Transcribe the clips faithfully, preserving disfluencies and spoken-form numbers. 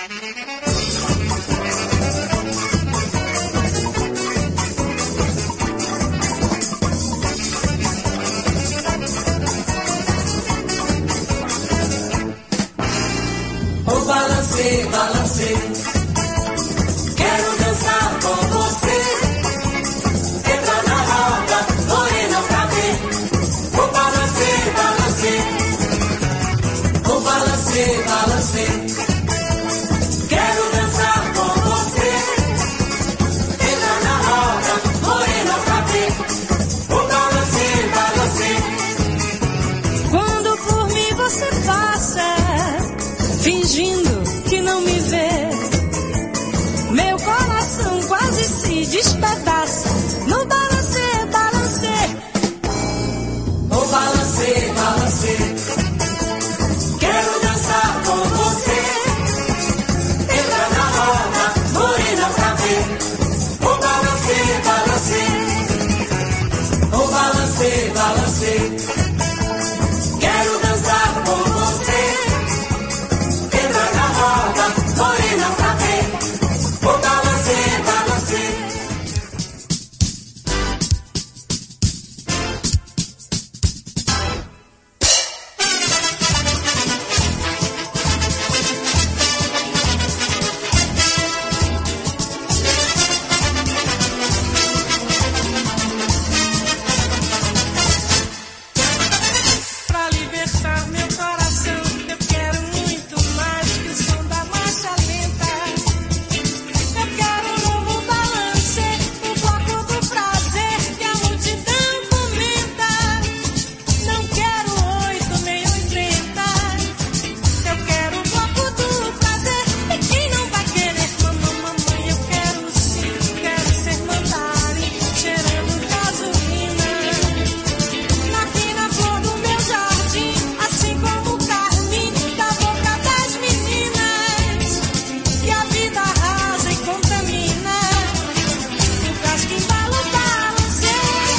Balancê, balancê, quero dançar com você. Entra na roda, morena pra ver. O balancê, balancê, o balancê, balancê, quero dançar com você. Entra na roda, morena pra ver. O balancê, balancê. Quando por mim você passa, fingindo que não me vê, meu coração quase se despedaça no balancê, balancê. O balancê, balancê, quero dançar com você. Entra na roda, morena pra ver. O balancê, balancê, o balancê, balancê, quero dançar com você. Morena pra ver, o balancê, balancê. Pra libertar meu coração, eu quero muito mais que o som da marcha lenta. Eu quero um novo balance, o bloco do prazer que a multidão comenta. Não quero oito nem oitenta. Eu quero o bloco do prazer. E quem não vai querer mamãe, mamãe? Eu quero sim, quero ser mandarim, cheirando gasolina. Na fina flor do meu jardim, assim como o carmim da boca das meninas. E a vida arrasa e contamina. E o gás que embala o balancê.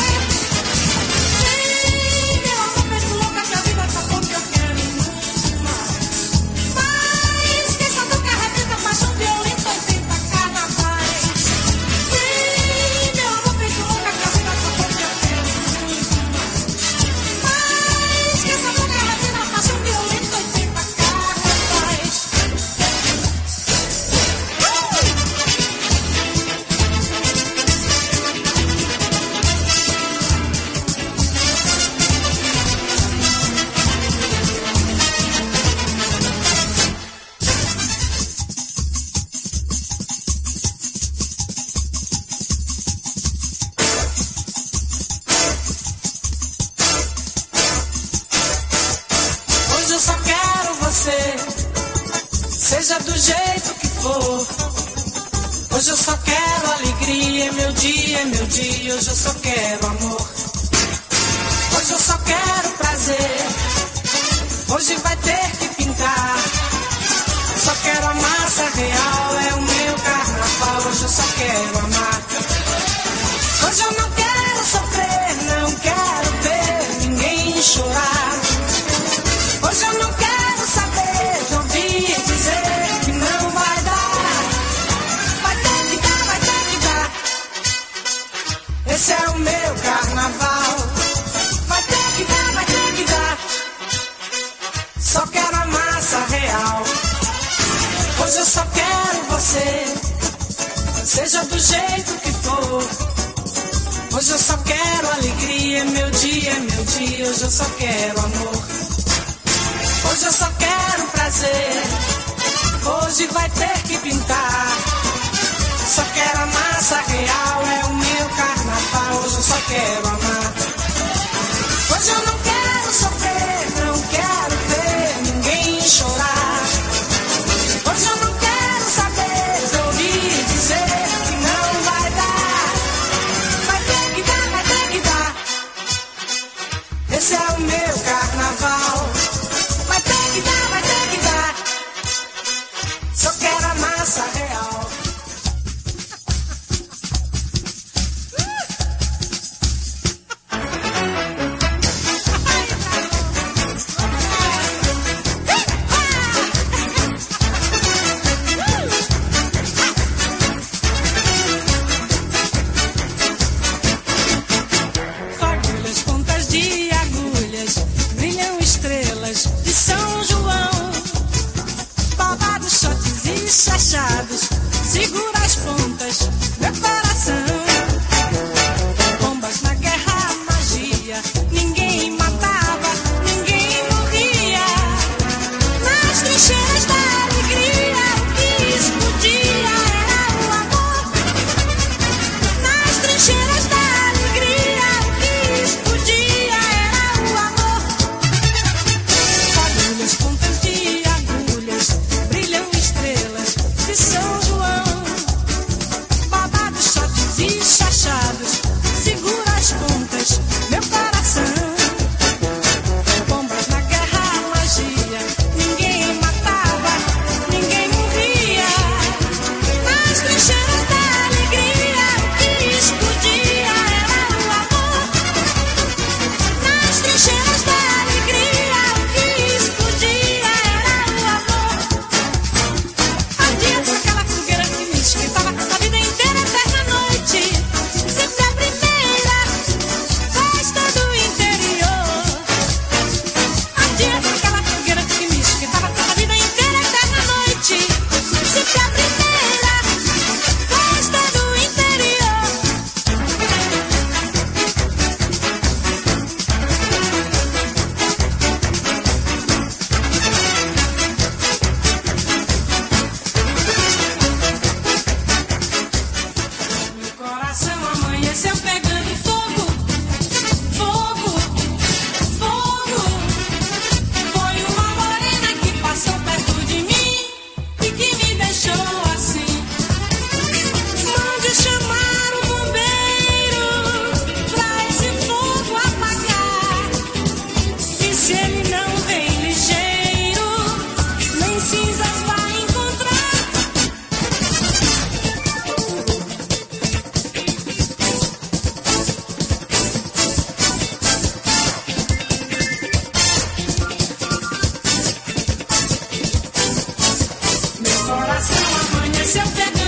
Vem, meu amor, feito louca que a vida tá pouco, eu quero muito mais. Mas esqueça do que arrebenta, paixão violenta, oitenta carnavais. Vem, meu amor, feito louca que a vida tá pouco, eu quero muito mais. Mas esqueça do que arrebenta, paixão violenta, oitenta carnavais. Hoje eu só quero você, seja do jeito que for. Hoje eu só quero alegria, é meu dia, é meu dia. Hoje eu só quero amor. Hoje eu só quero prazer. Hoje vai ter que pintar. Só quero a massa real, é o meu carnaval. Hoje eu só quero amar. Hoje eu não quero sofrer, não quero ver ninguém chorar. Hoje eu não quero saber de ouvir dizer que não vai dar. Vai ter que dar, vai ter que dar. Esse é o meu carnaval. Vai ter que dar, vai ter que dar. Só quero a massa real. Hoje eu só quero você, seja do jeito que for. Hoje eu só quero alegria, é meu dia, é meu dia. Hoje eu só quero amor. Hoje eu só quero prazer. Hoje vai ter que pintar. Só quero a massa real, é o meu carnaval. Hoje eu só quero amar. Hoje eu não quero sofrer, não quero ver ninguém chorar. Hoje eu não quero saber de ouvir dizer que não vai dar. Vai ter que dar, vai ter que dar. Esse é o meu carnaval. Vai ter que dar, vai ter que dar. Só quero amar. chaves achados, segura as pontas, meu coração. Bombas na guerra, magia, ninguém matava, ninguém morria. Nas trincheiras da alegria, o que explodia era o amor. Nas trincheiras da alegria, o que explodia era o amor. Fagulhas, pontas de agulhas, brilham estrelas de São João. Babados, shots e chachados, segura as pontas, meu coração. Bombas na guerra, magia, ninguém matava, ninguém morria. Nas trincheiras da alegria, o que explodia era o amor. Nas trincheiras da alegria, o que explodia era o amor. Ardia aquela fogueira que me esquentava a vida inteira, eterna noite. Sempre a primeira festa do interior. Ardia aquela fogueira que me esquentava a vida inteira, eterna noite. Sempre a primeira festa do interior. Meu coração amanheceu pegando fogo, fogo, fogo. Foi uma morena que passou perto de mim e que me deixou assim. Mande chamar o bombeiro pra esse fogo apagar. E se ele não vem ligeiro, nem cinzas vai encontrar. Meu coração amanheceu pegando